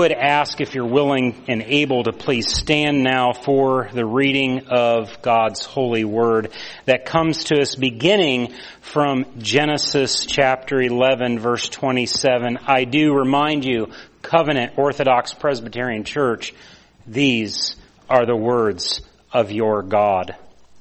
Would ask if you're willing and able to please stand now for the reading of God's holy word that comes to us beginning from Genesis chapter 11 verse 27. I do remind you, Covenant Orthodox Presbyterian Church, these are the words of your God.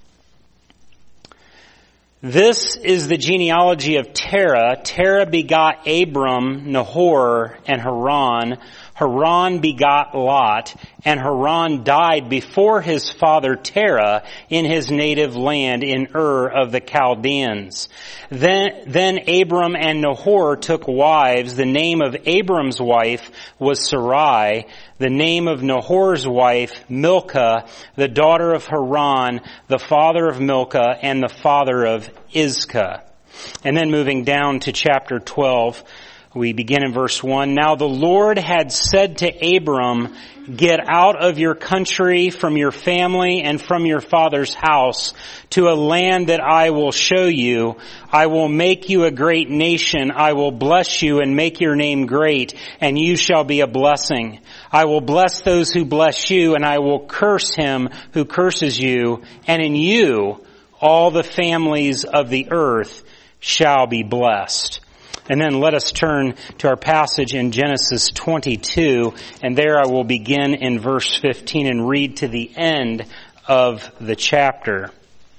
This is the genealogy of Terah. Terah begot Abram, Nahor, and Haran. Haran begot Lot, and Haran died before his father Terah in his native land in Ur of the Chaldeans. Then Abram and Nahor took wives. The name of Abram's wife was Sarai. The name of Nahor's wife, Milcah, the daughter of Haran, the father of Milcah, and the father of Iscah. And then moving down to chapter 12, we begin in verse 1. Now the Lord had said to Abram, get out of your country, from your family, and from your father's house, to a land that I will show you. I will make you a great nation. I will bless you and make your name great, and you shall be a blessing. I will bless those who bless you, and I will curse him who curses you, and in you all the families of the earth shall be blessed. And then let us turn to our passage in Genesis 22, and there I will begin in verse 15 and read to the end of the chapter.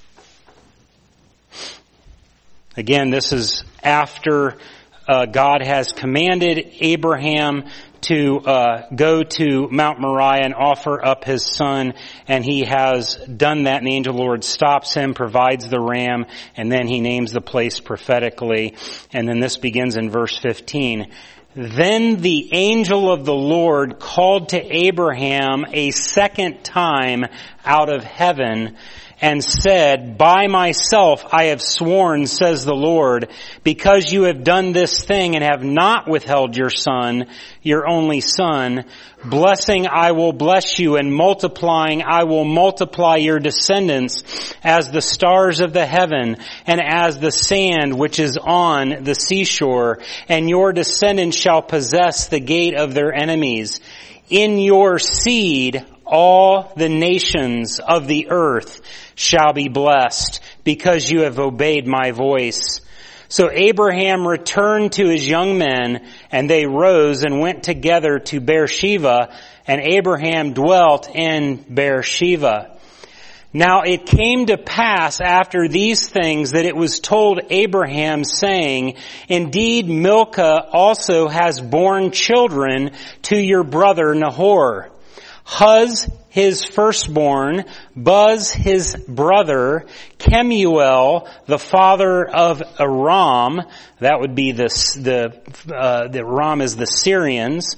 Again, this is after God has commanded Abraham to go to Mount Moriah and offer up his son, and he has done that, and the angel of the Lord stops him, provides the ram, and then he names the place prophetically. And then this begins in verse 15. Then the angel of the Lord called to Abraham a second time out of heaven, and said, by myself I have sworn, says the Lord, because you have done this thing and have not withheld your son, your only son, blessing I will bless you, and multiplying I will multiply your descendants as the stars of the heaven and as the sand which is on the seashore, and your descendants shall possess the gate of their enemies. In your seed all the nations of the earth shall be blessed, because you have obeyed my voice. So Abraham returned to his young men, and they rose and went together to Beersheba, and Abraham dwelt in Beersheba. Now it came to pass after these things that it was told Abraham, saying, indeed Milcah also has borne children to your brother Nahor. Huz his firstborn, Buz his brother, Kemuel the father of Aram, that would be the Aram is the Syrians,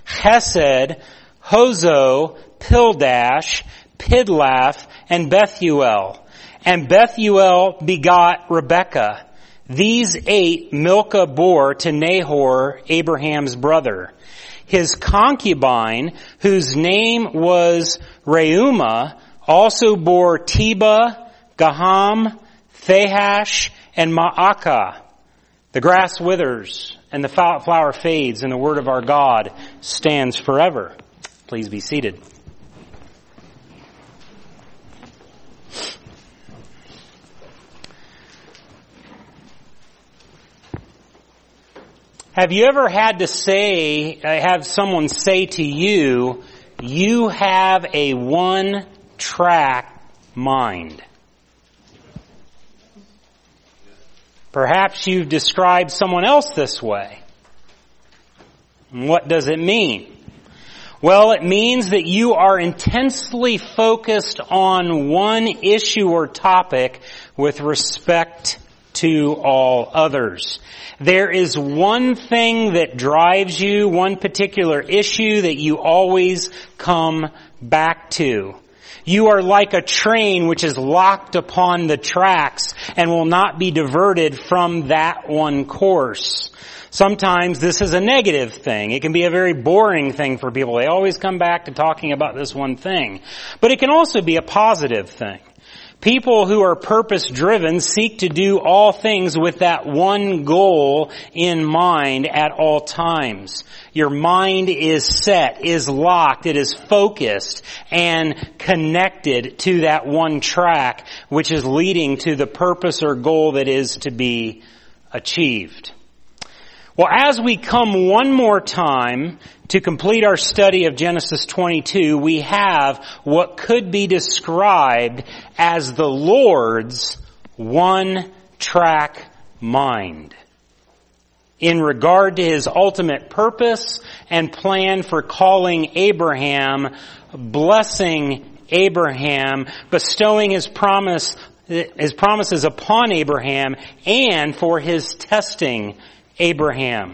Hesed, Hozo, Pildash, Pidlaph, and Bethuel. And Bethuel begot Rebekah. These 8 Milcah bore to Nahor, Abraham's brother. His concubine, whose name was Reumah, also bore Teba, Gaham, Thahash, and Maacah. The grass withers and the flower fades, and the word of our God stands forever. Please be seated. Have you ever had to have someone say to you, you have a one-track mind? Perhaps you've described someone else this way. What does it mean? Well, it means that you are intensely focused on one issue or topic with respect to all others. There is one thing that drives you, one particular issue that you always come back to. You are like a train which is locked upon the tracks and will not be diverted from that one course. Sometimes this is a negative thing. It can be a very boring thing for people. They always come back to talking about this one thing. But it can also be a positive thing. People who are purpose-driven seek to do all things with that one goal in mind at all times. Your mind is set, is locked, it is focused and connected to that one track, which is leading to the purpose or goal that is to be achieved. Well, as we come one more time to complete our study of Genesis 22, we have what could be described as the Lord's one-track mind in regard to His ultimate purpose and plan for calling Abraham, blessing Abraham, bestowing His promises upon Abraham, and for His testing Abraham.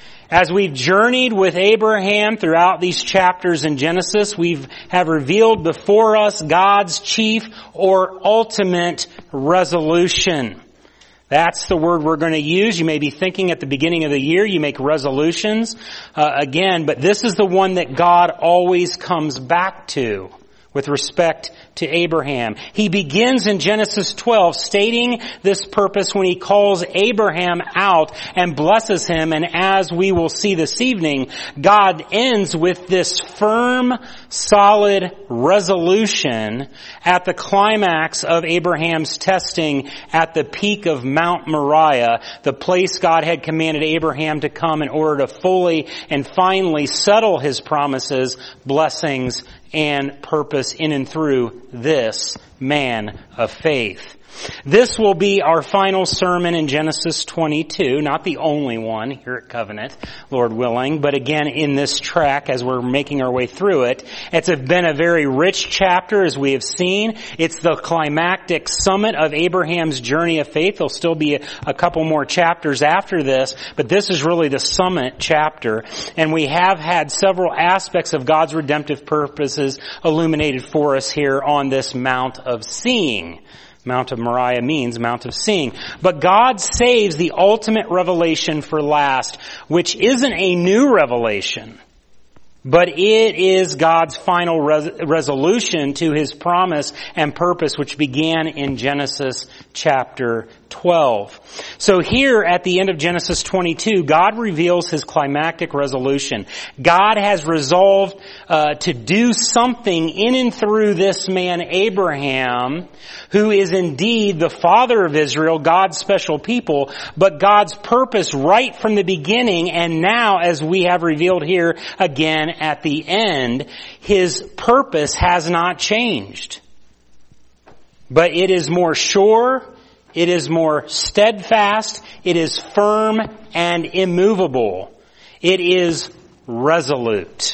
As we've journeyed with Abraham throughout these chapters in Genesis, we have revealed before us God's chief or ultimate resolution. That's the word we're going to use. You may be thinking at the beginning of the year, you make resolutions again, but this is the one that God always comes back to with respect to Abraham. He begins in Genesis 12 stating this purpose when He calls Abraham out and blesses him, and as we will see this evening, God ends with this firm, solid resolution at the climax of Abraham's testing at the peak of Mount Moriah, the place God had commanded Abraham to come in order to fully and finally settle His promises, blessings, and purpose in and through this man of faith. This will be our final sermon in Genesis 22, not the only one here at Covenant, Lord willing, but again in this track as we're making our way through it. It's been a very rich chapter as we have seen. It's the climactic summit of Abraham's journey of faith. There'll still be a couple more chapters after this, but this is really the summit chapter. And we have had several aspects of God's redemptive purposes illuminated for us here on this Mount of Seeing. Mount of Moriah means Mount of Seeing. But God saves the ultimate revelation for last, which isn't a new revelation, but it is God's final resolution to His promise and purpose, which began in Genesis chapter 12. So here at the end of Genesis 22, God reveals His climactic resolution. God has resolved to do something in and through this man Abraham, who is indeed the father of Israel, God's special people, but God's purpose right from the beginning, and now as we have revealed here again at the end, His purpose has not changed. But it is more sure, it is more steadfast, it is firm and immovable. It is resolute.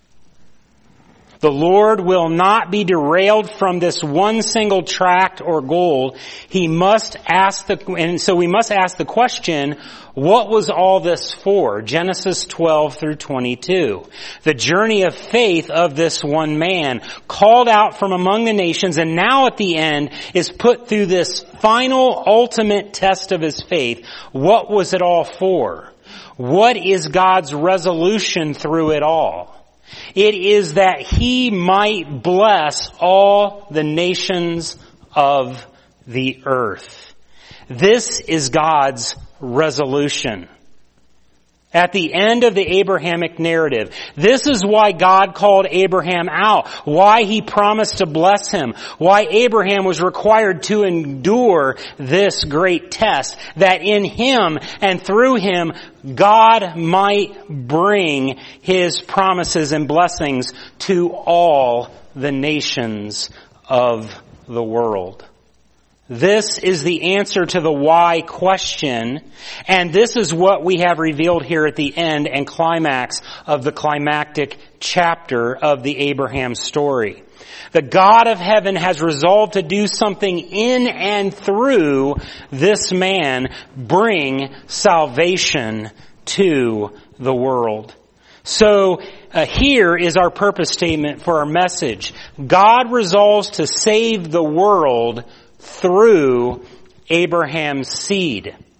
The Lord will not be derailed from this one single tract or goal. So we must ask the question, what was all this for? Genesis 12 through 22. The journey of faith of this one man, called out from among the nations, and now at the end is put through this final, ultimate test of his faith. What was it all for? What is God's resolution through it all? It is that He might bless all the nations of the earth. This is God's resolution. At the end of the Abrahamic narrative, this is why God called Abraham out, why He promised to bless him, why Abraham was required to endure this great test, that in him and through him, God might bring His promises and blessings to all the nations of the world. This is the answer to the why question, and this is what we have revealed here at the end and climax of the climactic chapter of the Abraham story. The God of heaven has resolved to do something in and through this man, bring salvation to the world. So here is our purpose statement for our message. God resolves to save the world through Abraham's seed.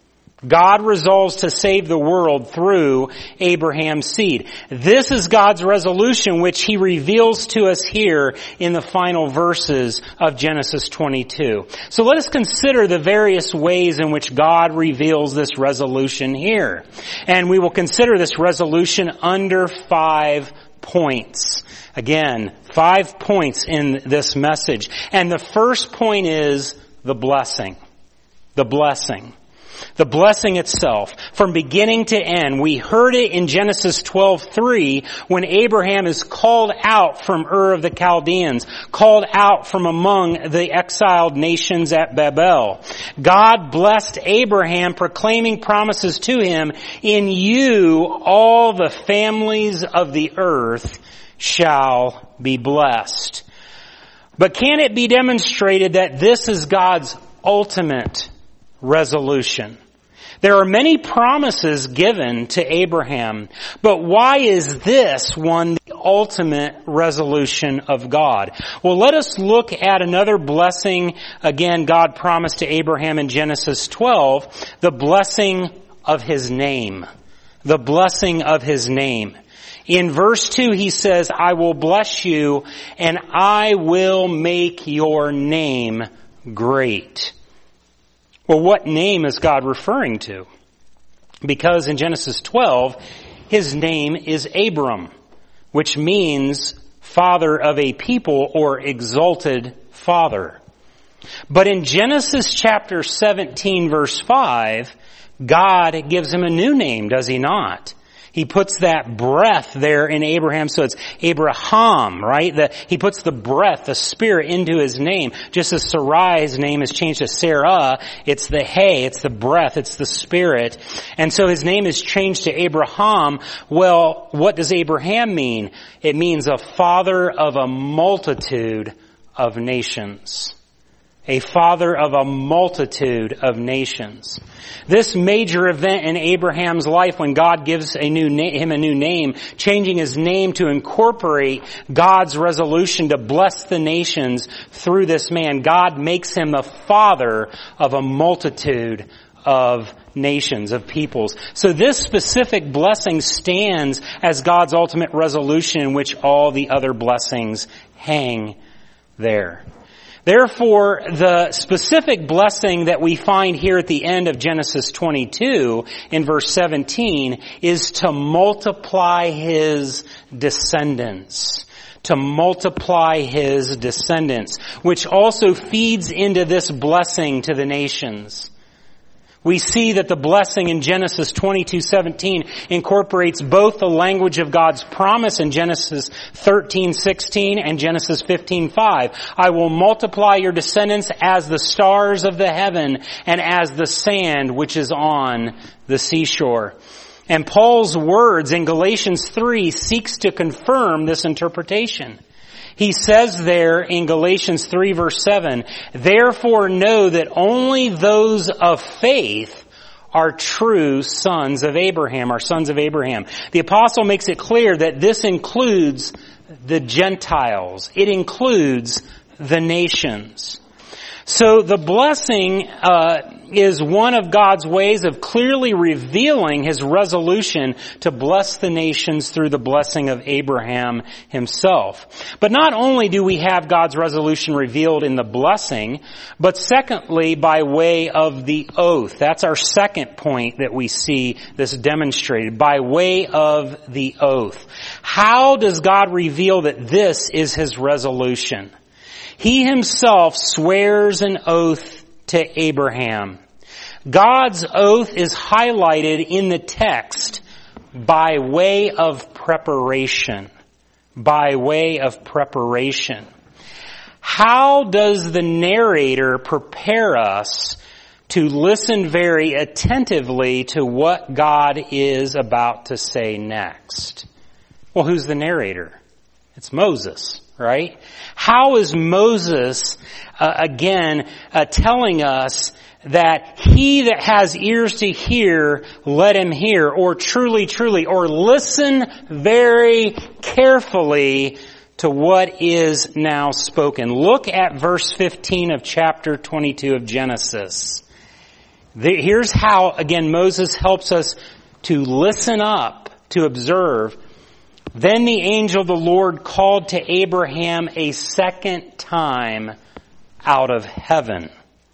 God resolves to save the world through Abraham's seed. This is God's resolution, which He reveals to us here in the final verses of Genesis 22. So let us consider the various ways in which God reveals this resolution here. And we will consider this resolution under 5 points. Again, 5 points in this message. And the first point is the blessing. The blessing. The blessing itself, from beginning to end. We heard it in Genesis 12:3 when Abraham is called out from Ur of the Chaldeans, called out from among the exiled nations at Babel. God blessed Abraham, proclaiming promises to him, "In you all the families of the earth shall be blessed." But can it be demonstrated that this is God's ultimate resolution? There are many promises given to Abraham, but why is this one the ultimate resolution of God? Well, let us look at another blessing, again, God promised to Abraham in Genesis 12, the blessing of His name. The blessing of His name. In verse 2, He says, "I will bless you, and I will make your name great." Well, what name is God referring to? Because in Genesis 12, His name is Abram, which means father of a people or exalted father. But in Genesis chapter 17, verse 5, God gives him a new name, does He not? He puts that breath there in Abraham, so it's Abraham, right? He puts the breath, the spirit into his name. Just as Sarai's name is changed to Sarah, it's the hay, it's the breath, it's the spirit. And so his name is changed to Abraham. Well, what does Abraham mean? It means a father of a multitude of nations. A father of a multitude of nations. This major event in Abraham's life when God gives him a new name, changing his name to incorporate God's resolution to bless the nations through this man. God makes him the father of a multitude of nations, of peoples. So this specific blessing stands as God's ultimate resolution in which all the other blessings hang there. Therefore, the specific blessing that we find here at the end of Genesis 22 in verse 17 is to multiply His descendants. To multiply His descendants, which also feeds into this blessing to the nations. We see that the blessing in Genesis 22:17 incorporates both the language of God's promise in Genesis 13:16 and Genesis 15:5. I will multiply your descendants as the stars of the heaven and as the sand which is on the seashore. And Paul's words in Galatians 3 seeks to confirm this interpretation. He says there in Galatians 3 verse 7, "Therefore know that only those of faith are true sons of Abraham," are sons of Abraham. The apostle makes it clear that this includes the Gentiles. It includes the nations. So the blessing is one of God's ways of clearly revealing His resolution to bless the nations through the blessing of Abraham himself. But not only do we have God's resolution revealed in the blessing, but secondly, by way of the oath. That's our second point that we see this demonstrated, by way of the oath. How does God reveal that this is His resolution? He Himself swears an oath to Abraham. God's oath is highlighted in the text by way of preparation. By way of preparation. How does the narrator prepare us to listen very attentively to what God is about to say next? Well, who's the narrator? It's Moses. Right? How is Moses, telling us that he that has ears to hear, let him hear, or truly, truly, or listen very carefully to what is now spoken? Look at verse 15 of chapter 22 of Genesis. Here's how, again, Moses helps us to listen up, to observe. Then the angel of the Lord called to Abraham a second time out of heaven.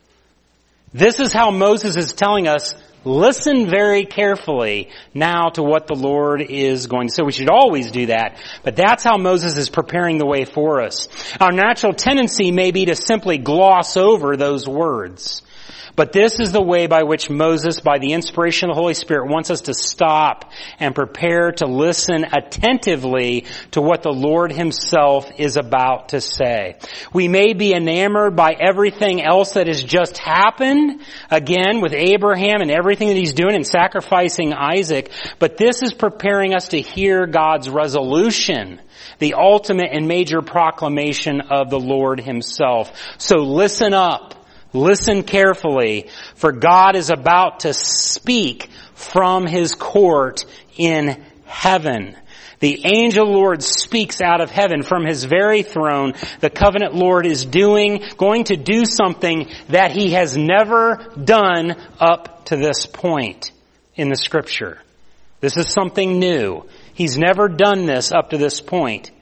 This is how Moses is telling us, listen very carefully now to what the Lord is going to say. We should always do that, but that's how Moses is preparing the way for us. Our natural tendency may be to simply gloss over those words. But this is the way by which Moses, by the inspiration of the Holy Spirit, wants us to stop and prepare to listen attentively to what the Lord Himself is about to say. We may be enamored by everything else that has just happened, again, with Abraham and everything that he's doing in sacrificing Isaac, but this is preparing us to hear God's resolution, the ultimate and major proclamation of the Lord Himself. So listen up. Listen carefully, for God is about to speak from His court in heaven. The angel Lord speaks out of heaven from His very throne. The covenant Lord is going to do something that He has never done up to this point in the Scripture. This is something new. He's never done this up to this point.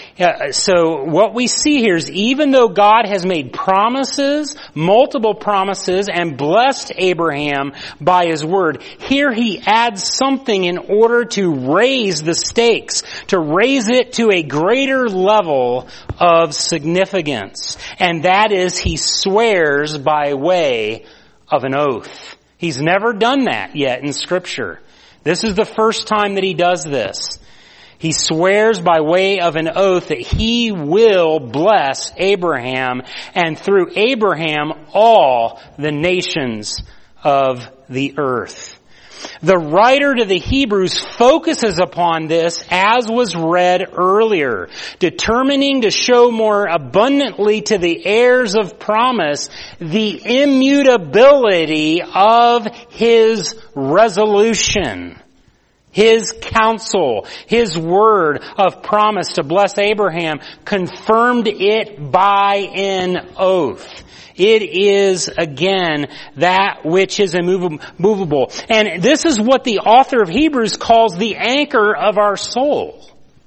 So what we see here is even though God has made promises, multiple promises, and blessed Abraham by His word, here He adds something in order to raise the stakes, to raise it to a greater level of significance. And that is He swears by way of an oath. He's never done that yet in Scripture. This is the first time that He does this. He swears by way of an oath that He will bless Abraham, and through Abraham all the nations of the earth. The writer to the Hebrews focuses upon this, as was read earlier, determining to show more abundantly to the heirs of promise the immutability of His resolution. His counsel, His word of promise to bless Abraham, confirmed it by an oath. It is, again, that which is immovable. And this is what the author of Hebrews calls the anchor of our soul.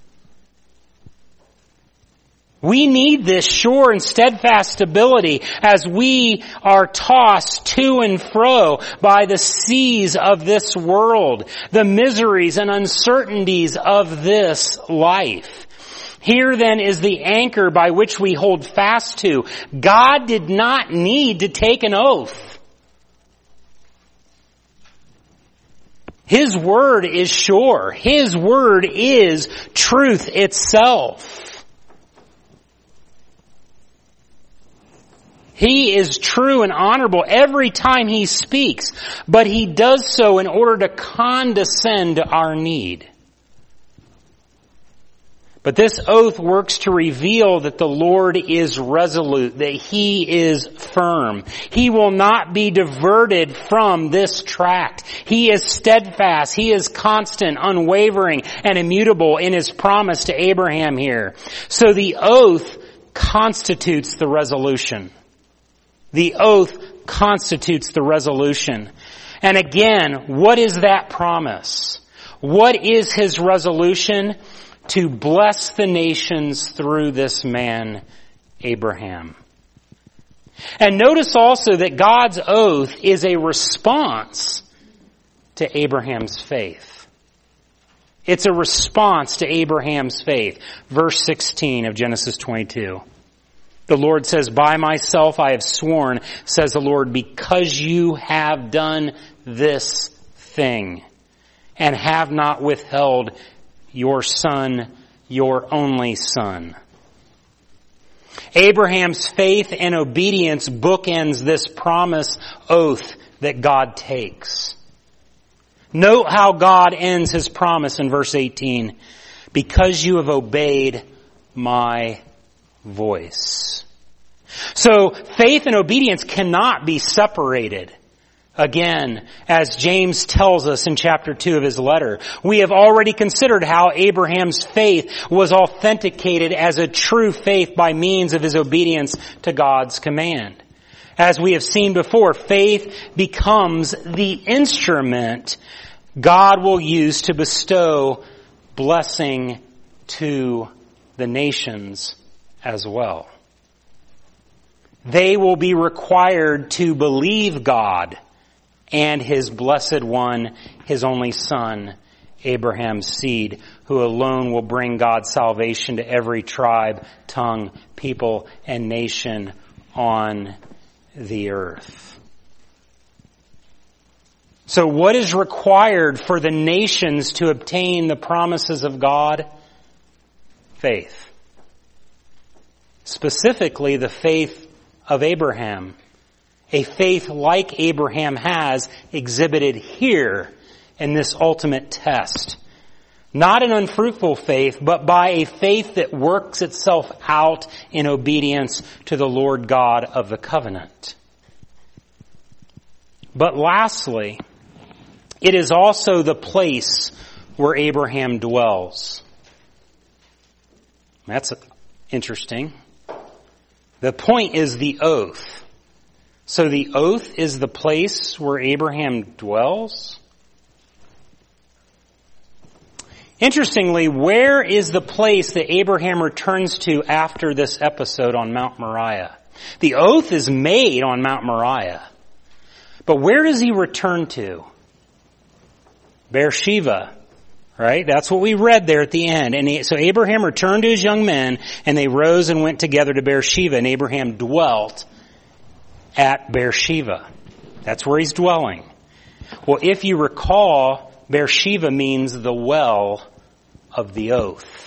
We need this sure and steadfast stability as we are tossed to and fro by the seas of this world, the miseries and uncertainties of this life. Here then is the anchor by which we hold fast to. God did not need to take an oath. His word is sure. His word is truth itself. He is true and honorable every time He speaks, but He does so in order to condescend to our need. But this oath works to reveal that the Lord is resolute, that He is firm. He will not be diverted from this tract. He is steadfast. He is constant, unwavering, and immutable in His promise to Abraham here. So the oath constitutes the resolution. The oath constitutes the resolution. And again, what is that promise? What is His resolution? To bless the nations through this man, Abraham. And notice also that God's oath is a response to Abraham's faith. It's a response to Abraham's faith. Verse 16 of Genesis 22. The Lord says, by myself I have sworn, says the Lord, because you have done this thing and have not withheld your son, your only son. Abraham's faith and obedience bookends this promise oath that God takes. Note how God ends His promise in verse 18. Because you have obeyed my voice. So faith and obedience cannot be separated. Again, as James tells us in chapter 2 of his letter, we have already considered how Abraham's faith was authenticated as a true faith by means of his obedience to God's command. As we have seen before, faith becomes the instrument God will use to bestow blessing to the nations as well. They will be required to believe God and His blessed one, His only Son, Abraham's seed, who alone will bring God's salvation to every tribe, tongue, people, and nation on the earth. So what is required for the nations to obtain the promises of God? Faith. Specifically, the faith of Abraham. A faith like Abraham has exhibited here in this ultimate test. Not an unfruitful faith, but by a faith that works itself out in obedience to the Lord God of the covenant. But lastly, it is also the place where Abraham dwells. That's interesting. The point is the oath. So the oath is the place where Abraham dwells? Interestingly, where is the place that Abraham returns to after this episode on Mount Moriah? The oath is made on Mount Moriah. But where does he return to? Beersheba, right? That's what we read there at the end. And so Abraham returned to his young men, and they rose and went together to Beersheba, and Abraham dwelt at Beersheba. That's where he's dwelling. Well, if you recall, Beersheba means the well of the oath.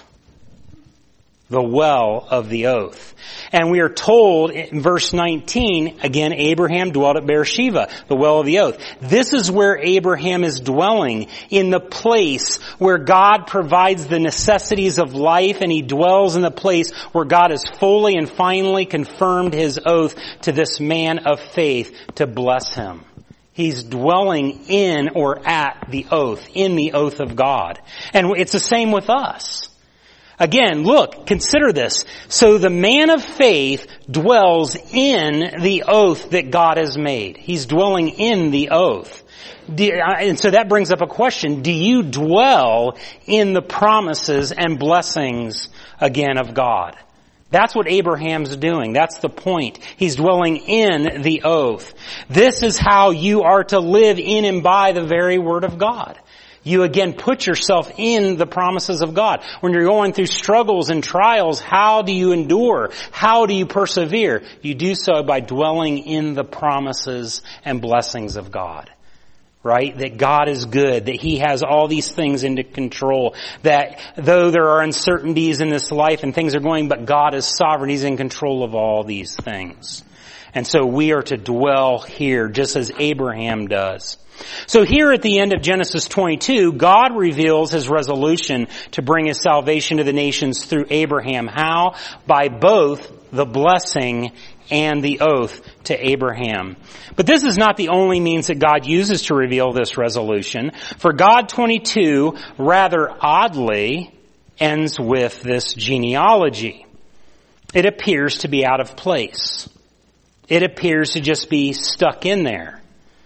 The well of the oath. And we are told in verse 19, again, Abraham dwelt at Beersheba, the well of the oath. This is where Abraham is dwelling, in the place where God provides the necessities of life, and he dwells in the place where God has fully and finally confirmed his oath to this man of faith to bless him. He's dwelling in or at the oath, in the oath of God. And it's the same with us. Again, look, consider this. So the man of faith dwells in the oath that God has made. He's dwelling in the oath. And so that brings up a question. Do you dwell in the promises and blessings again of God? That's what Abraham's doing. That's the point. He's dwelling in the oath. This is how you are to live in and by the very word of God. You again put yourself in the promises of God. When you're going through struggles and trials, how do you endure? How do you persevere? You do so by dwelling in the promises and blessings of God. Right? That God is good, that He has all these things into control, that though there are uncertainties in this life and things are going, but God is sovereign, He's in control of all these things. And so we are to dwell here just as Abraham does. So here at the end of Genesis 22, God reveals His resolution to bring His salvation to the nations through Abraham. How? By both the blessing and the oath to Abraham. But this is not the only means that God uses to reveal this resolution. For God 22, rather oddly, ends with this genealogy. It appears to be out of place. It appears to just be stuck in there.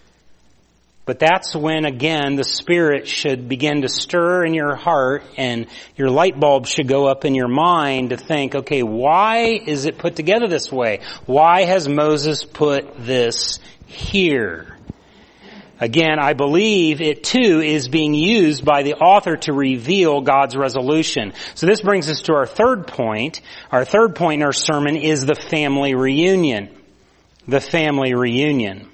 But that's when, again, the Spirit should begin to stir in your heart and your light bulb should go up in your mind to think, okay, why is it put together this way? Why has Moses put this here? Again, I believe it too is being used by the author to reveal God's resolution. So this brings us to our third point. Our third point in our sermon is the family reunion. The family reunion.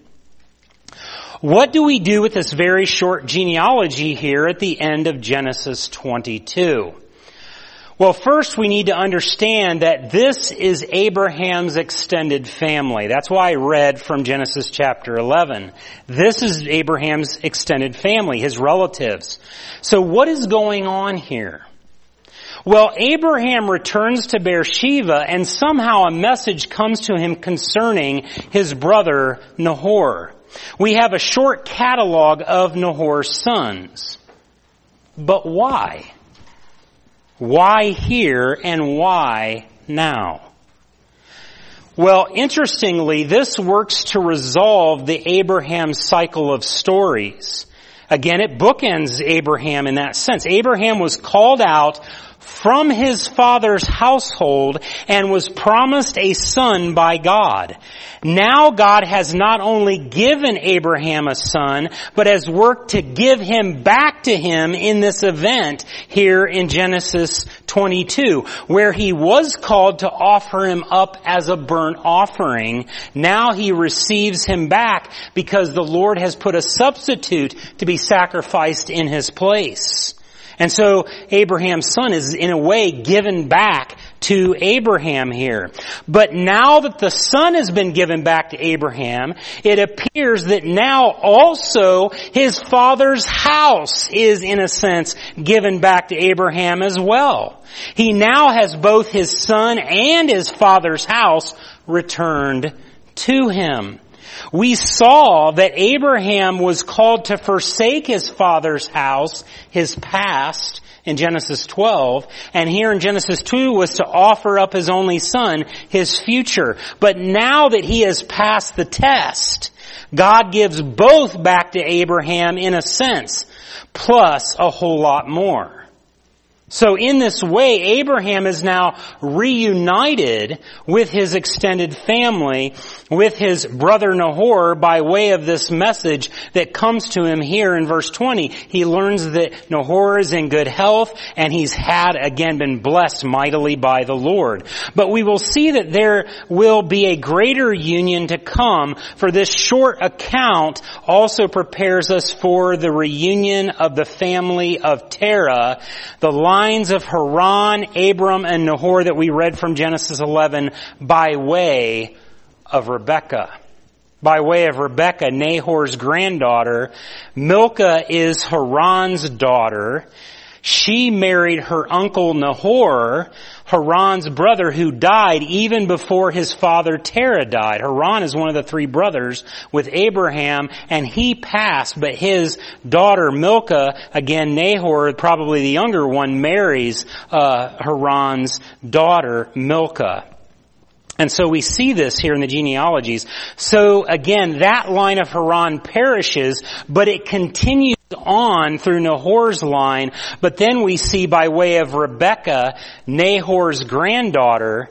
What do we do with this very short genealogy here at the end of Genesis 22? Well, first we need to understand that this is Abraham's extended family. That's why I read from Genesis chapter 11. This is Abraham's extended family, his relatives. So what is going on here? Well, Abraham returns to Beersheba, and somehow a message comes to him concerning his brother Nahor. We have a short catalog of Nahor's sons. But why? Why here and why now? Well, interestingly, this works to resolve the Abraham cycle of stories. Again, it bookends Abraham in that sense. Abraham was called out from his father's household and was promised a son by God. Now God has not only given Abraham a son, but has worked to give him back to him in this event here in Genesis 22, where he was called to offer him up as a burnt offering. Now he receives him back because the Lord has put a substitute to be sacrificed in his place. And so Abraham's son is in a way given back to Abraham here. But now that the son has been given back to Abraham, it appears that now also his father's house is in a sense given back to Abraham as well. He now has both his son and his father's house returned to him. We saw that Abraham was called to forsake his father's house, his past, in Genesis 12, and here in Genesis 2 was to offer up his only son, his future. But now that he has passed the test, God gives both back to Abraham in a sense, plus a whole lot more. So in this way, Abraham is now reunited with his extended family, with his brother Nahor, by way of this message that comes to him here in verse 20. He learns that Nahor is in good health, and he's again been blessed mightily by the Lord. But we will see that there will be a greater union to come, for this short account also prepares us for the reunion of the family of Terah, the lines of Haran, Abram, and Nahor that we read from Genesis 11 by way of Rebekah. By way of Rebekah, Nahor's granddaughter. Milcah is Haran's daughter. She married her uncle Nahor, Haran's brother, who died even before his father Terah died. Haran is one of the three brothers with Abraham, and he passed, but his daughter Milcah, again Nahor, probably the younger one, marries Haran's daughter Milcah. And so we see this here in the genealogies. So again, that line of Haran perishes, but it continues on through Nahor's line. But then we see by way of Rebekah, Nahor's granddaughter,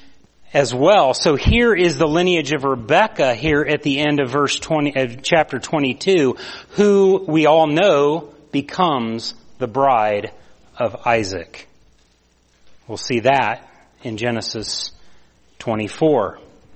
as well. So here is the lineage of Rebekah here at the end of verse 20, chapter 22, who we all know becomes the bride of Isaac. We'll see that in Genesis 24.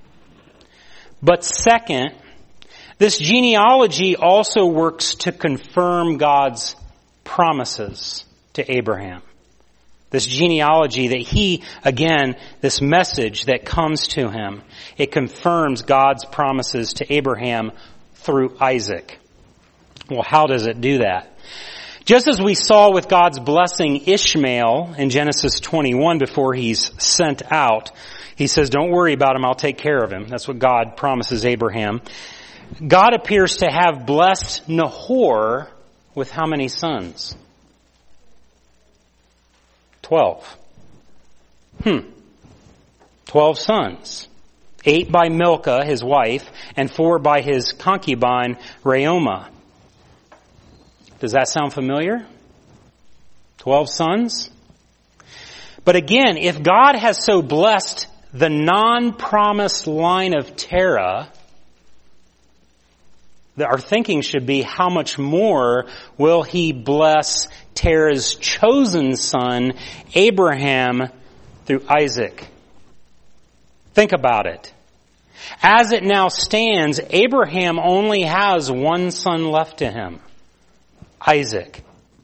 But second, this genealogy also works to confirm God's promises to Abraham. This genealogy that he, again, this message that comes to him, it confirms God's promises to Abraham through Isaac. Well, how does it do that? Just as we saw with God's blessing Ishmael in Genesis 21 before he's sent out, he says, don't worry about him, I'll take care of him. That's what God promises Abraham. God appears to have blessed Nahor with how many sons? 12. 12 sons. 8 by Milcah, his wife, and 4 by his concubine, Reumah. Does that sound familiar? 12 sons? But again, if God has so blessed the non-promised line of Terah, our thinking should be, how much more will he bless Terah's chosen son, Abraham, through Isaac? Think about it. As it now stands, Abraham only has one son left to him, Isaac.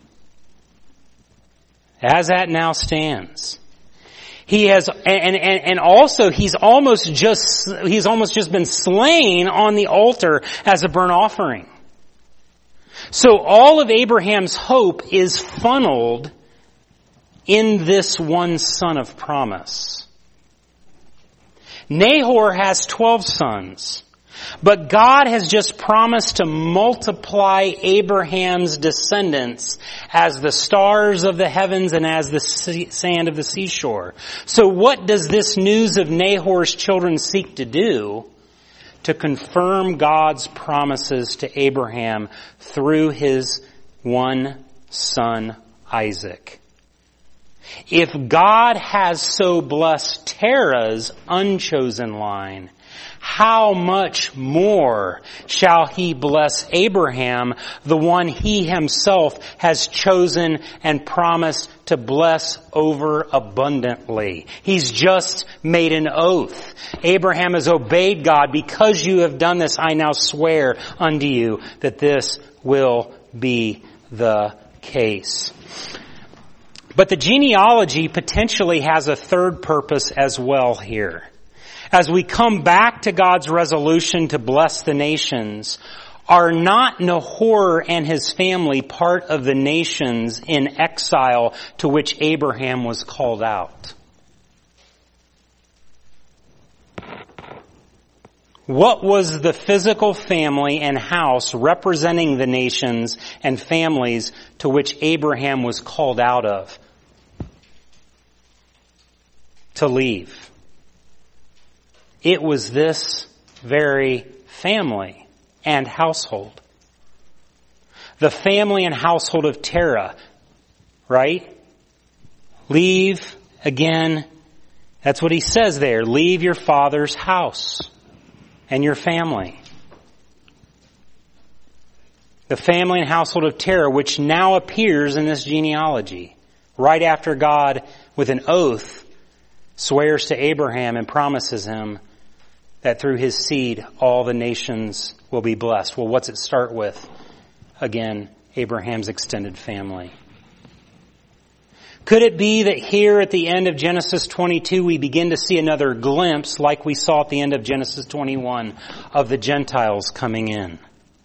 As that now stands. He has, and also he's almost just been slain on the altar as a burnt offering. So all of Abraham's hope is funneled in this one son of promise. Nahor has 12 sons, But God has just promised to multiply Abraham's descendants as the stars of the heavens and as the sand of the seashore. So what does this news of Nahor's children seek to do? To confirm God's promises to Abraham through his one son, Isaac. If God has so blessed Terah's unchosen line, how much more shall he bless Abraham, the one he himself has chosen and promised to bless over abundantly? He's just made an oath. Abraham has obeyed God. Because you have done this, I now swear unto you that this will be the case. But the genealogy potentially has a third purpose as well here. As we come back to God's resolution to bless the nations, are not Nahor and his family part of the nations in exile to which Abraham was called out? What was the physical family and house representing the nations and families to which Abraham was called out of? To leave. It was this very family and household. The family and household of Terah, right? Leave again. That's what he says there. Leave your father's house and your family. The family and household of Terah, which now appears in this genealogy, right after God, with an oath, swears to Abraham and promises him that through his seed all the nations will be blessed. Well, what's it start with? Again, Abraham's extended family. Could it be that here at the end of Genesis 22 we begin to see another glimpse, like we saw at the end of Genesis 21, of the Gentiles coming in?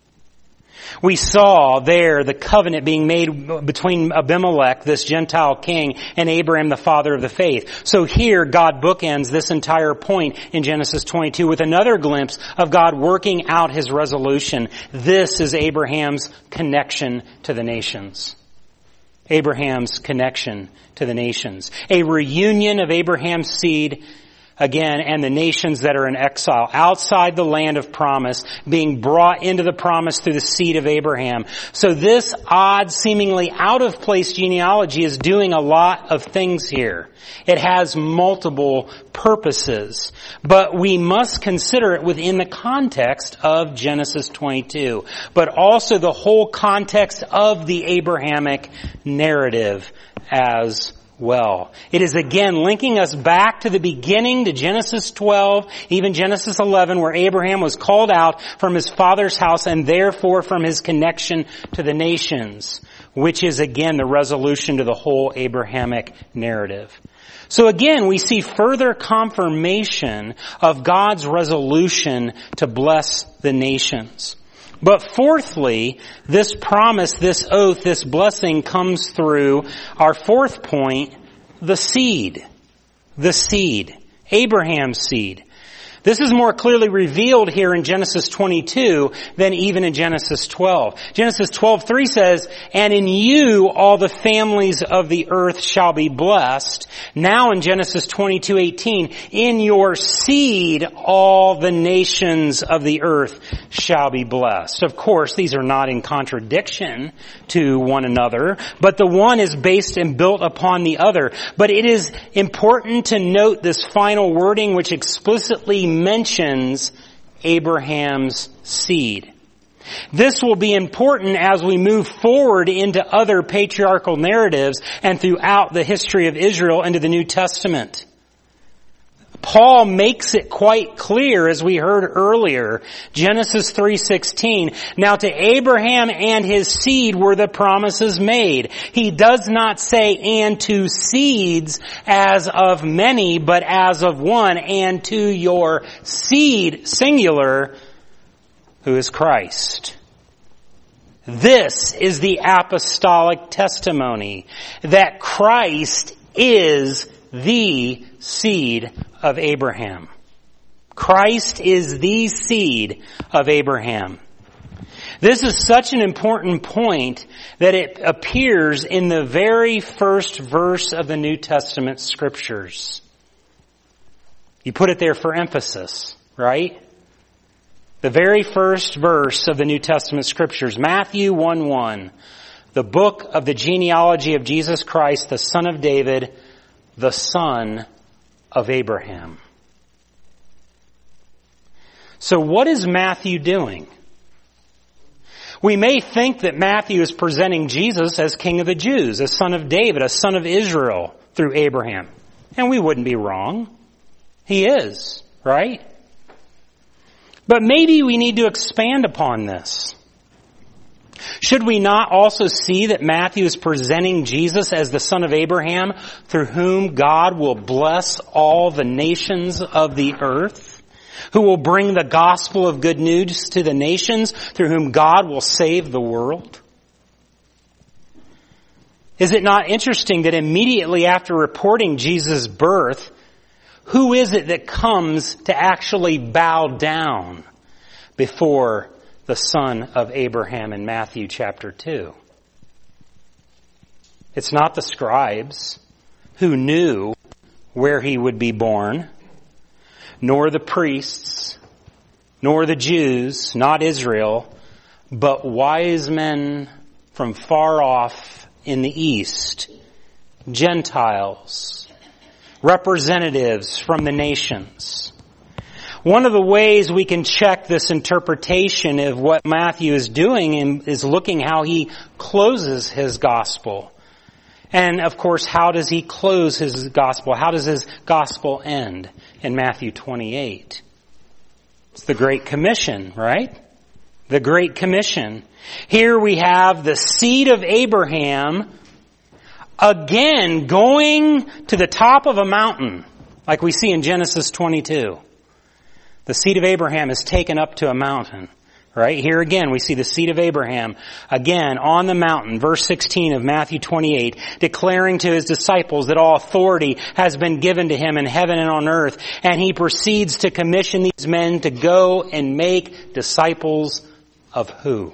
We saw there the covenant being made between Abimelech, this Gentile king, and Abraham, the father of the faith. So here God bookends this entire point in Genesis 22 with another glimpse of God working out his resolution. This is Abraham's connection to the nations. Abraham's connection to the nations. A reunion of Abraham's seed again, and the nations that are in exile, outside the land of promise, being brought into the promise through the seed of Abraham. So this odd, seemingly out of place genealogy is doing a lot of things here. It has multiple purposes, but we must consider it within the context of Genesis 22, but also the whole context of the Abrahamic narrative as well. It is again linking us back to the beginning, to Genesis 12, even Genesis 11, where Abraham was called out from his father's house and therefore from his connection to the nations, which is again the resolution to the whole Abrahamic narrative. So again, we see further confirmation of God's resolution to bless the nations. But fourthly, this promise, this oath, this blessing comes through our fourth point, the seed. The seed. Abraham's seed. This is more clearly revealed here in Genesis 22 than even in Genesis 12. Genesis 12:3 says, "And in you all the families of the earth shall be blessed." Now in Genesis 22:18, "In your seed all the nations of the earth shall be blessed." Of course, these are not in contradiction to one another, but the one is based and built upon the other. But it is important to note this final wording which explicitly mentions Abraham's seed. This will be important as we move forward into other patriarchal narratives and throughout the history of Israel into the New Testament. Paul makes it quite clear, as we heard earlier, Genesis 3:16, "Now to Abraham and his seed were the promises made." He does not say, "and to seeds as of many, but as of one, and to your seed," singular, who is Christ. This is the apostolic testimony that Christ is the seed of Abraham. Christ is the seed of Abraham. This is such an important point that it appears in the very first verse of the New Testament scriptures. You put it there for emphasis, right? The very first verse of the New Testament scriptures, Matthew 1:1, the book of the genealogy of Jesus Christ, the son of David, the son of Abraham. So what is Matthew doing? We may think that Matthew is presenting Jesus as King of the Jews, as son of David, a son of Israel through Abraham. And we wouldn't be wrong. He is, right? But maybe we need to expand upon this. Should we not also see that Matthew is presenting Jesus as the son of Abraham, through whom God will bless all the nations of the earth? Who will bring the gospel of good news to the nations, through whom God will save the world? Is it not interesting that immediately after reporting Jesus' birth, who is it that comes to actually bow down before the son of Abraham in Matthew chapter 2? It's not the scribes who knew where he would be born, nor the priests, nor the Jews, not Israel, but wise men from far off in the east, Gentiles, representatives from the nations. One of the ways we can check this interpretation of what Matthew is doing is looking how he closes his gospel. And of course, how does he close his gospel? How does his gospel end in Matthew 28? It's the Great Commission, right? The Great Commission. Here we have the seed of Abraham again going to the top of a mountain, like we see in Genesis 22. The seed of Abraham is taken up to a mountain. Right? Here again, we see the seed of Abraham, again, on the mountain, verse 16 of Matthew 28, declaring to his disciples that all authority has been given to him in heaven and on earth, and he proceeds to commission these men to go and make disciples of who?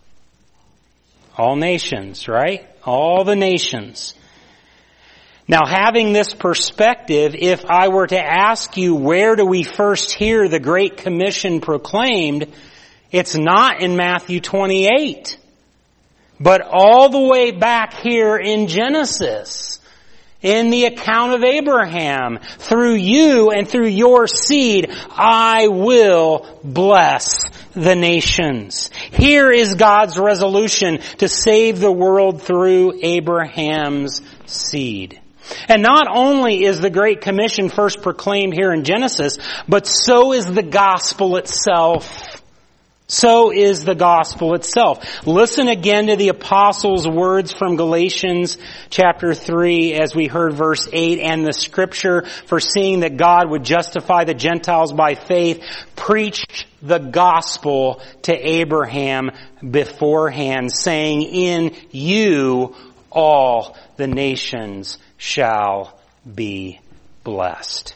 All nations, right? All the nations. Now, having this perspective, if I were to ask you, where do we first hear the Great Commission proclaimed? It's not in Matthew 28, but all the way back here in Genesis, in the account of Abraham. Through you and through your seed, I will bless the nations. Here is God's resolution to save the world through Abraham's seed. And not only is the Great Commission first proclaimed here in Genesis, but so is the gospel itself. So is the gospel itself. Listen again to the apostles' words from Galatians chapter 3 as we heard verse 8, and the scripture foreseeing that God would justify the Gentiles by faith preached the gospel to Abraham beforehand, saying, in you all the nations shall be blessed.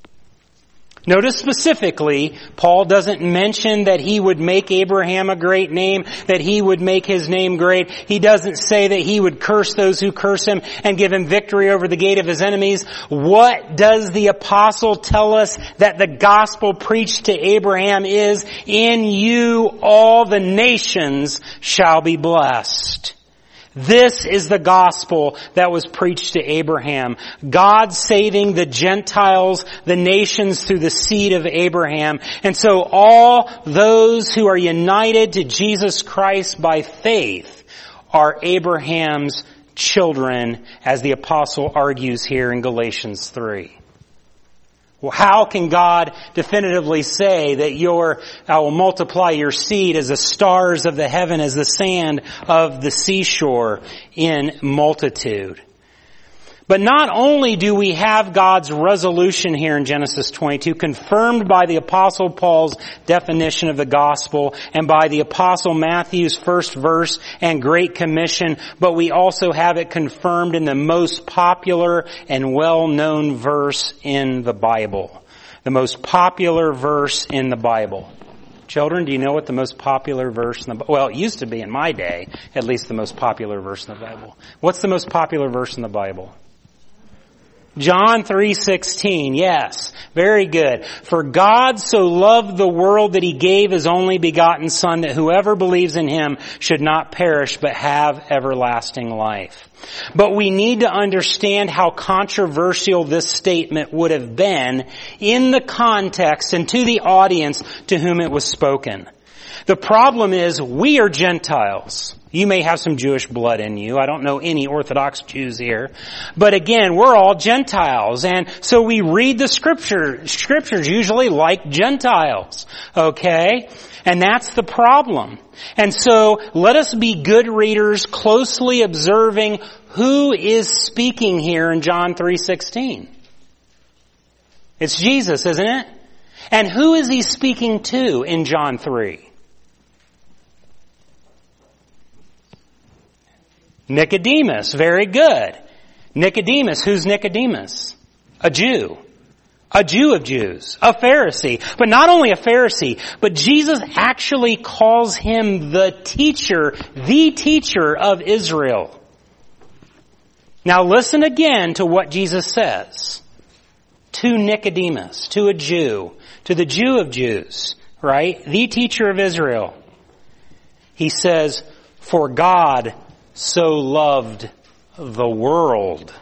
Notice specifically, Paul doesn't mention that he would make Abraham a great name, that he would make his name great. He doesn't say that he would curse those who curse him and give him victory over the gate of his enemies. What does the apostle tell us that the gospel preached to Abraham is? In you all the nations shall be blessed. This is the gospel that was preached to Abraham. God saving the Gentiles, the nations, through the seed of Abraham. And so all those who are united to Jesus Christ by faith are Abraham's children, as the apostle argues here in Galatians 3. Well, how can God definitively say that I will multiply your seed as the stars of the heaven, as the sand of the seashore in multitude? But not only do we have God's resolution here in Genesis 22, confirmed by the Apostle Paul's definition of the gospel and by the Apostle Matthew's first verse and Great Commission, but we also have it confirmed in the most popular and well-known verse in the Bible. The most popular verse in the Bible. Children, do you know what the most popular verse in the Bible? Well, it used to be in my day, at least the most popular verse in the Bible. What's the most popular verse in the Bible? John 3:16. Yes. Very good. For God so loved the world that He gave His only begotten Son, that whoever believes in Him should not perish but have everlasting life. But we need to understand how controversial this statement would have been in the context and to the audience to whom it was spoken. The problem is we are Gentiles. You may have some Jewish blood in you. I don't know any Orthodox Jews here. But again, we're all Gentiles. And so we read the scriptures usually like Gentiles. Okay? And that's the problem. And so let us be good readers, closely observing who is speaking here in John 3:16. It's Jesus, isn't it? And who is He speaking to in John 3? Nicodemus. Very good. Nicodemus. Who's Nicodemus? A Jew. A Jew of Jews. A Pharisee. But not only a Pharisee, but Jesus actually calls him the teacher of Israel. Now listen again to what Jesus says to Nicodemus, to a Jew, to the Jew of Jews, right? The teacher of Israel. He says, for God so loved the world.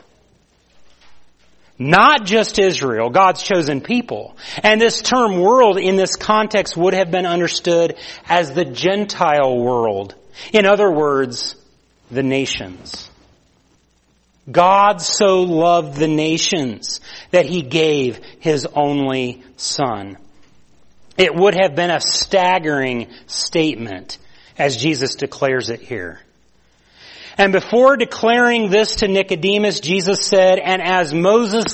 Not just Israel, God's chosen people. And this term world in this context would have been understood as the Gentile world. In other words, the nations. God so loved the nations that He gave His only Son. It would have been a staggering statement as Jesus declares it here. And before declaring this to Nicodemus, Jesus said, and as Moses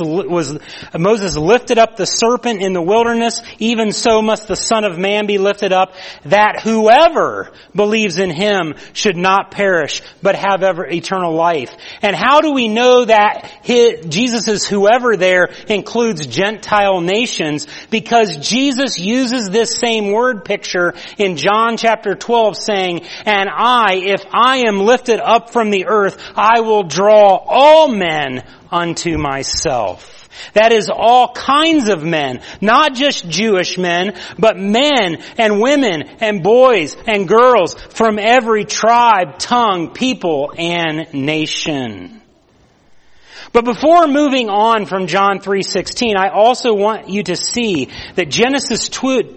lifted up the serpent in the wilderness, even so must the Son of Man be lifted up, that whoever believes in Him should not perish, but have eternal life. And how do we know that Jesus' whoever there includes Gentile nations? Because Jesus uses this same word picture in John chapter 12 saying, and if I am lifted up from the earth, I will draw all men unto myself. That is all kinds of men, not just Jewish men, but men and women and boys and girls from every tribe, tongue, people, and nation. But before moving on from John 3:16, I also want you to see that Genesis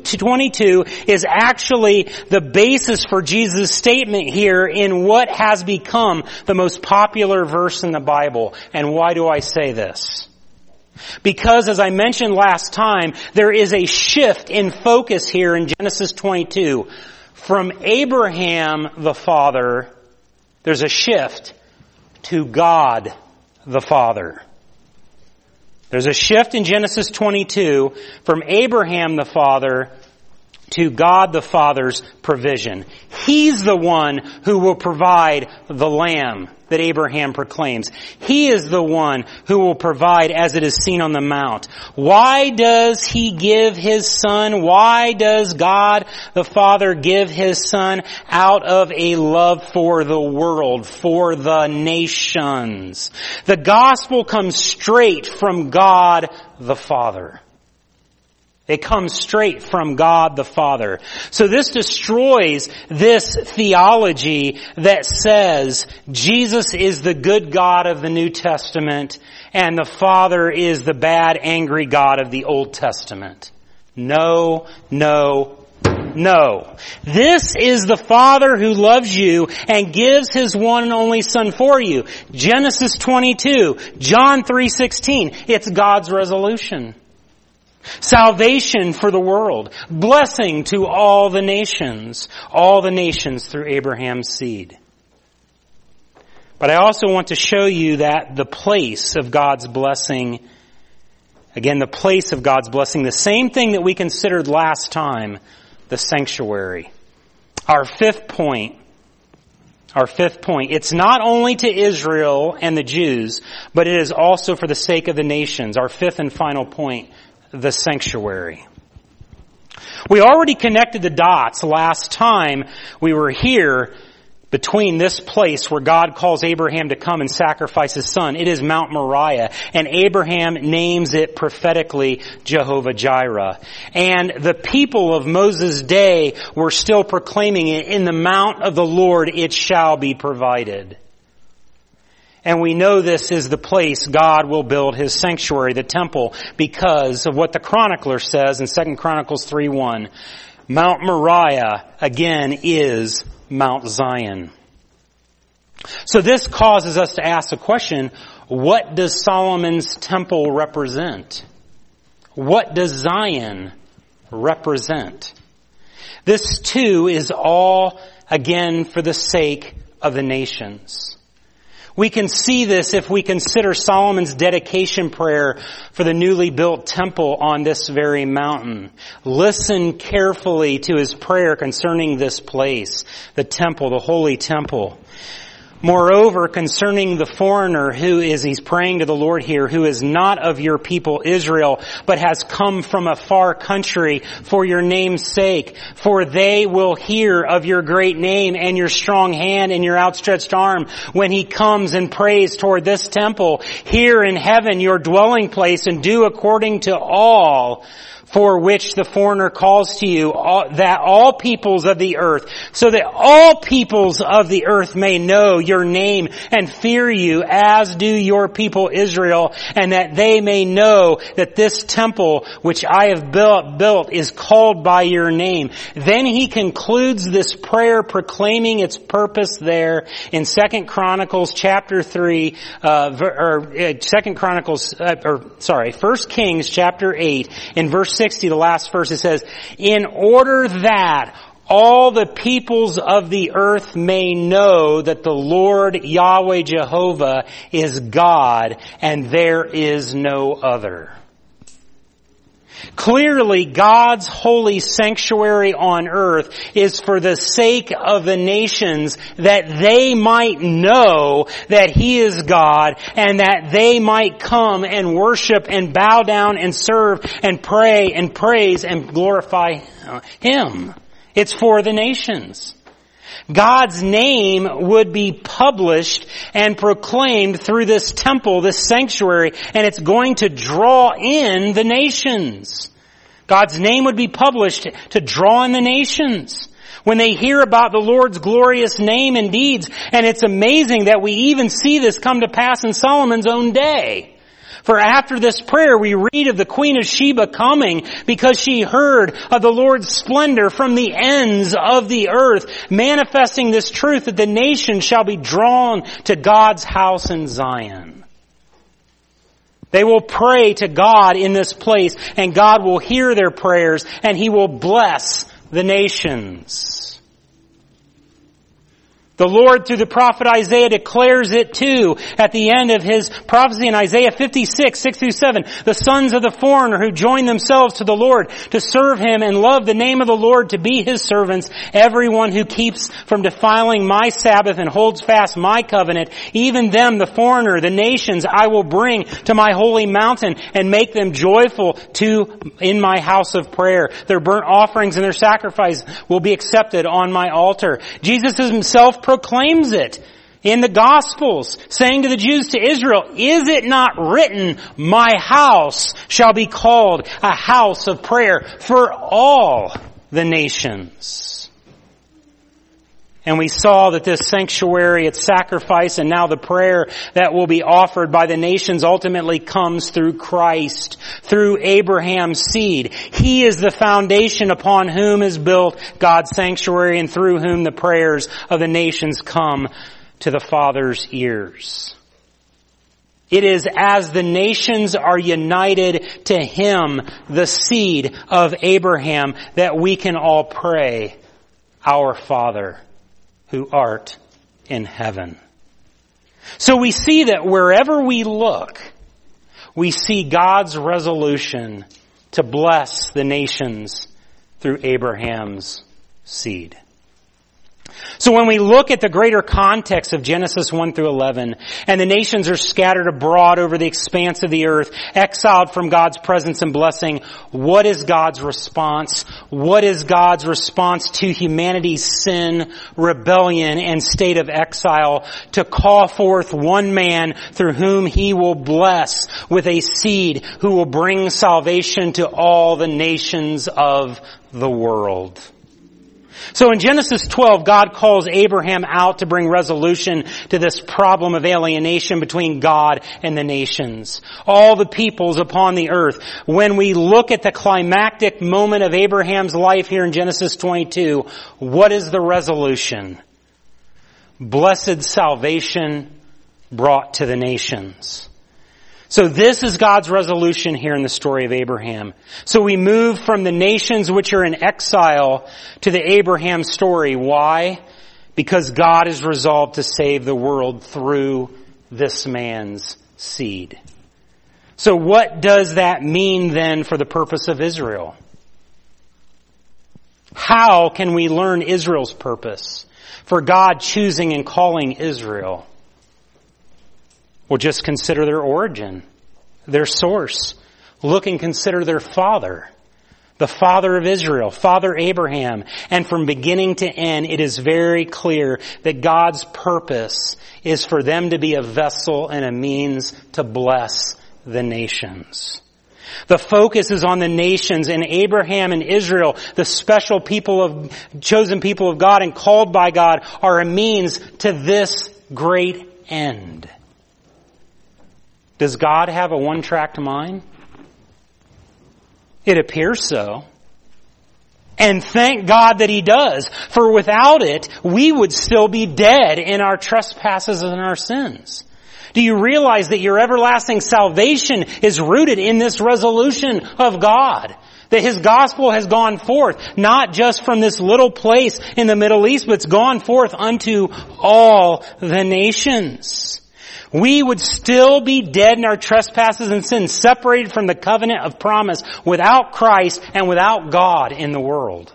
22 is actually the basis for Jesus' statement here in what has become the most popular verse in the Bible. And why do I say this? Because, as I mentioned last time, there is a shift in focus here in Genesis 22. From Abraham the father, there's a shift to God the Father. There's a shift in Genesis 22 from Abraham the father to God the Father's provision. He's the one who will provide the lamb that Abraham proclaims. He is the one who will provide as it is seen on the mount. Why does He give His Son? Why does God the Father give His Son? Out of a love for the world, for the nations. The gospel comes straight from God the Father. It comes straight from God the Father. So this destroys this theology that says Jesus is the good God of the New Testament and the Father is the bad, angry God of the Old Testament. No, no, no. This is the Father who loves you and gives His one and only Son for you. Genesis 22, John 3:16. It's God's resolution. Salvation for the world. Blessing to all the nations. All the nations through Abraham's seed. But I also want to show you that the place of God's blessing, again, the place of God's blessing, the same thing that we considered last time, the sanctuary. Our fifth point. It's not only to Israel and the Jews, but it is also for the sake of the nations. Our fifth and final point. the sanctuary. We already connected the dots last time we were here between this place where God calls Abraham to come and sacrifice his son. It is Mount Moriah, and Abraham names it prophetically Jehovah Jireh. And the people of Moses' day were still proclaiming it, in the mount of the Lord it shall be provided. And we know this is the place God will build his sanctuary, the temple, because of what the chronicler says in 2 Chronicles 3:1. Mount Moriah, again, is Mount Zion. So this causes us to ask the question, what does Solomon's temple represent? What does Zion represent? This too is all, again, for the sake of the nations. We can see this if we consider Solomon's dedication prayer for the newly built temple on this very mountain. Listen carefully to his prayer concerning this place, the temple, the holy temple. Moreover, concerning the foreigner he's praying to the Lord here, who is not of your people Israel, but has come from a far country for your name's sake. For they will hear of your great name and your strong hand and your outstretched arm when he comes and prays toward this temple here in heaven, your dwelling place, and do according to all for which the foreigner calls to you, that all peoples of the earth, so that all peoples of the earth may know your name and fear you, as do your people Israel, and that they may know that this temple which I have built is called by your name. Then he concludes this prayer proclaiming its purpose there in 2 Chronicles chapter 3, 1 Kings chapter 8, in verse 60, the last verse, it says, in order that all the peoples of the earth may know that the Lord Yahweh Jehovah is God and there is no other. Clearly, God's holy sanctuary on earth is for the sake of the nations, that they might know that He is God, and that they might come and worship and bow down and serve and pray and praise and glorify Him. It's for the nations. God's name would be published and proclaimed through this temple, this sanctuary, and it's going to draw in the nations. God's name would be published to draw in the nations when they hear about the Lord's glorious name and deeds. And it's amazing that we even see this come to pass in Solomon's own day. For after this prayer, we read of the Queen of Sheba coming because she heard of the Lord's splendor from the ends of the earth, manifesting this truth that the nation shall be drawn to God's house in Zion. They will pray to God in this place, and God will hear their prayers, and He will bless the nations. The Lord, through the prophet Isaiah, declares it too at the end of His prophecy in Isaiah 56, 6 through 7. The sons of the foreigner who join themselves to the Lord to serve Him and love the name of the Lord to be His servants, everyone who keeps from defiling my Sabbath and holds fast my covenant, even them, the foreigner, the nations, I will bring to my holy mountain and make them joyful in my house of prayer. Their burnt offerings and their sacrifice will be accepted on my altar. Jesus Himself proclaims it in the Gospels, saying to the Jews, to Israel, is it not written, my house shall be called a house of prayer for all the nations? And we saw that this sanctuary, its sacrifice, and now the prayer that will be offered by the nations ultimately comes through Christ, through Abraham's seed. He is the foundation upon whom is built God's sanctuary, and through whom the prayers of the nations come to the Father's ears. It is as the nations are united to Him, the seed of Abraham, that we can all pray, Our Father, who art in heaven. So we see that wherever we look, we see God's resolution to bless the nations through Abraham's seed. So when we look at the greater context of Genesis 1 through 11, and the nations are scattered abroad over the expanse of the earth, exiled from God's presence and blessing, what is God's response? What is God's response to humanity's sin, rebellion, and state of exile? To call forth one man through whom he will bless with a seed who will bring salvation to all the nations of the world. So in Genesis 12, God calls Abraham out to bring resolution to this problem of alienation between God and the nations. All the peoples upon the earth. When we look at the climactic moment of Abraham's life here in Genesis 22, what is the resolution? Blessed salvation brought to the nations. So this is God's resolution here in the story of Abraham. So we move from the nations which are in exile to the Abraham story. Why? Because God is resolved to save the world through this man's seed. So what does that mean then for the purpose of Israel? How can we learn Israel's purpose for God choosing and calling Israel? Well, just consider their origin, their source. Look and consider their father, the father of Israel, Father Abraham. And from beginning to end, it is very clear that God's purpose is for them to be a vessel and a means to bless the nations. The focus is on the nations, and Abraham and Israel, the special chosen people of God and called by God, are a means to this great end. Does God have a one-track mind? It appears so. And thank God that He does. For without it, we would still be dead in our trespasses and our sins. Do you realize that your everlasting salvation is rooted in this resolution of God? That His gospel has gone forth, not just from this little place in the Middle East, but it's gone forth unto all the nations. We would still be dead in our trespasses and sins, separated from the covenant of promise, without Christ and without God in the world.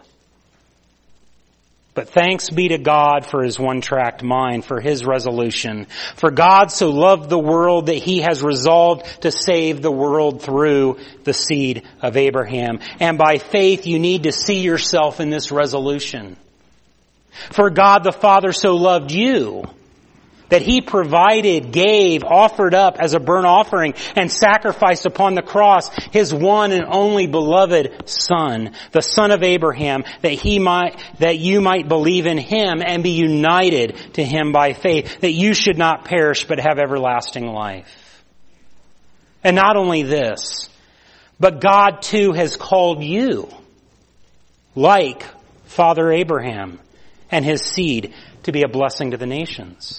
But thanks be to God for His one-tracked mind, for His resolution. For God so loved the world that He has resolved to save the world through the seed of Abraham. And by faith, you need to see yourself in this resolution. For God the Father so loved you that He provided, gave, offered up as a burnt offering and sacrificed upon the cross His one and only beloved Son, the Son of Abraham, that you might believe in Him and be united to Him by faith, that you should not perish but have everlasting life. And not only this, but God too has called you, like Father Abraham and his seed, to be a blessing to the nations.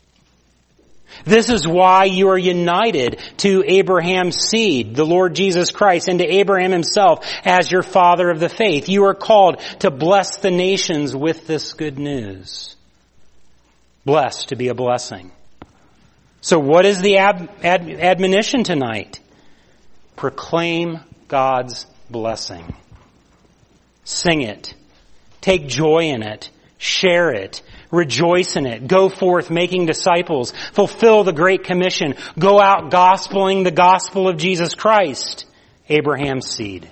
This is why you are united to Abraham's seed, the Lord Jesus Christ, and to Abraham himself as your father of the faith. You are called to bless the nations with this good news. Blessed to be a blessing. So what is the admonition tonight? Proclaim God's blessing. Sing it. Take joy in it. Share it. Rejoice in it. Go forth making disciples. Fulfill the Great Commission. Go out gospeling the gospel of Jesus Christ, Abraham's seed.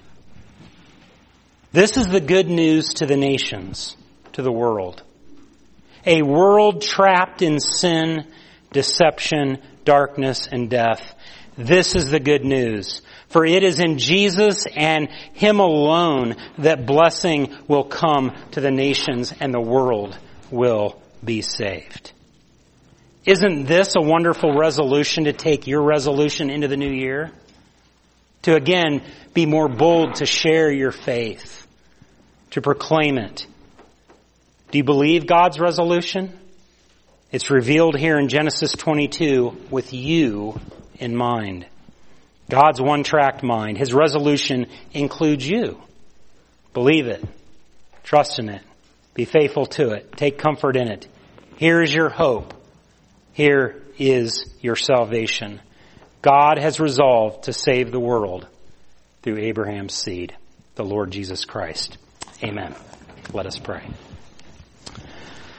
This is the good news to the nations, to the world. A world trapped in sin, deception, darkness, and death. This is the good news. For it is in Jesus and Him alone that blessing will come to the nations and the world will be saved. Isn't this a wonderful resolution to take your resolution into the new year? To again be more bold to share your faith, to proclaim it. Do you believe God's resolution? It's revealed here in Genesis 22 with you in mind. God's one-tracked mind. His resolution includes you. Believe it. Trust in it. Be faithful to it. Take comfort in it. Here is your hope. Here is your salvation. God has resolved to save the world through Abraham's seed, the Lord Jesus Christ. Amen. Let us pray.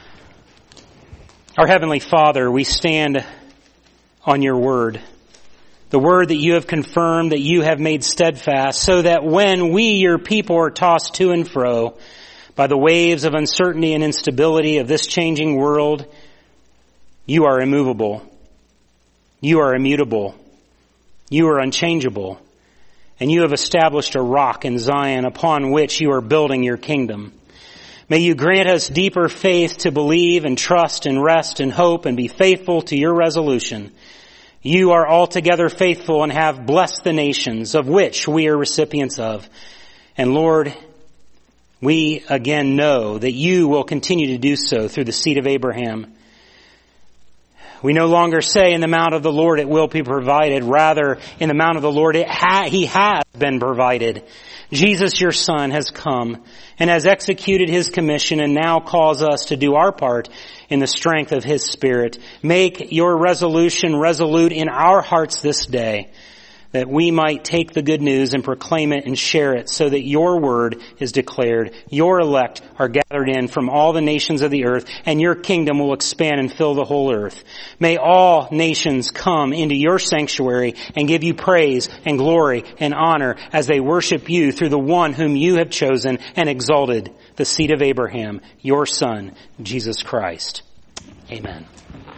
Our Heavenly Father, we stand on your word, the word that you have confirmed, that you have made steadfast, so that when we, your people, are tossed to and fro by the waves of uncertainty and instability of this changing world, you are immovable. You are immutable. You are unchangeable. And you have established a rock in Zion upon which you are building your kingdom. May you grant us deeper faith to believe and trust and rest and hope and be faithful to your resolution. You are altogether faithful and have blessed the nations of which we are recipients of. And Lord, we again know that you will continue to do so through the seed of Abraham. We no longer say in the mount of the Lord it will be provided. Rather, in the mount of the Lord he has been provided. Jesus, your Son, has come and has executed his commission and now calls us to do our part in the strength of his Spirit. Make your resolution resolute in our hearts this day, that we might take the good news and proclaim it and share it, so that your word is declared. Your elect are gathered in from all the nations of the earth, and your kingdom will expand and fill the whole earth. May all nations come into your sanctuary and give you praise and glory and honor as they worship you through the one whom you have chosen and exalted, the seed of Abraham, your Son, Jesus Christ. Amen.